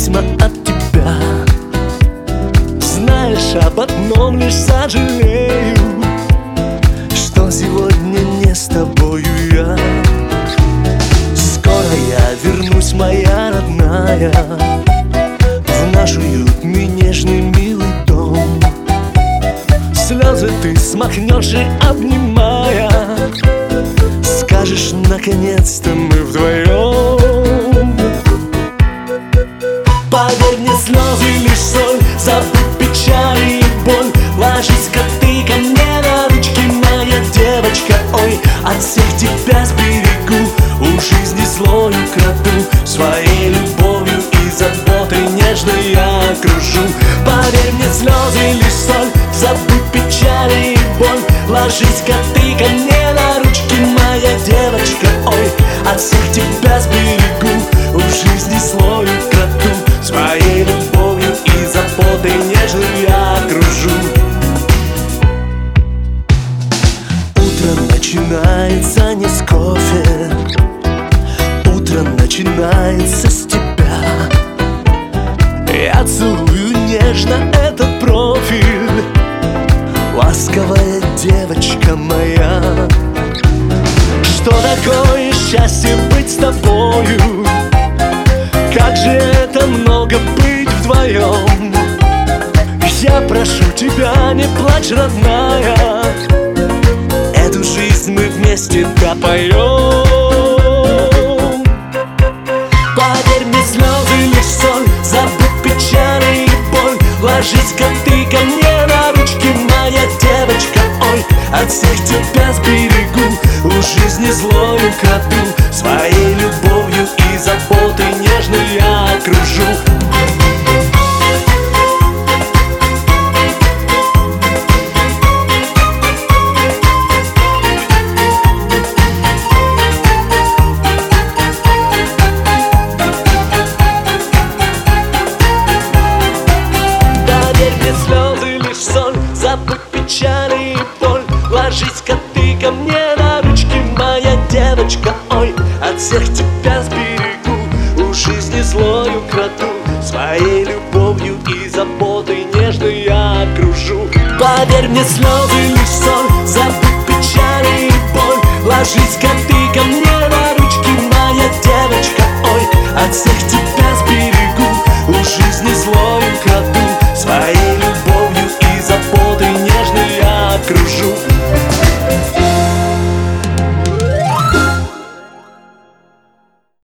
письма от тебя. Знаешь, об одном лишь сожалею, что сегодня не с тобою я. Скоро я вернусь, моя родная, в наш уютный, нежный, милый дом. Слезы ты смахнешь и, обнимая, скажешь: наконец-то мы вдвоем. Поверь мне, слезы лишь соль, забудь печали и боль. Ложись-ка ты ко мне на ручки, моя девочка. Ой, от всех тебя сберегу, у жизни злою краду, своей любовью и заботой нежной я окружу. Поверь мне, слезы лишь соль, забудь печали и боль. Ложись-ка ты ко мне на ручки, моя девочка. Ой, от всех тебя сберегу, у жизни злою краду, своей любовью и заботой нежной я окружу. Утро начинается не с кофе, утро начинается с тебя. Я целую нежно этот профиль, ласковая девочка моя. Что такое счастье быть с тобою? Как же это много быть вдвоем. Я прошу тебя, не плачь, родная, эту жизнь мы вместе допоем. Поверь мне, слезы лишь соль, забудь печали и боль. Ложись-ка ты ко мне на ручки, моя девочка. Ой, от всех тебя сберегу, у жизни злою краду, своей любовью и заботой нежной я окружу. Забудь печали и боль. Ложись-ка ты ко мне на ручки, моя девочка. Ой, от всех тебя сберегу, у жизни злою краду, своей любовью и заботой нежной я окружу. Поверь мне, слезы лишь соль, забудь печали и боль. Ложись-ка ты ко мне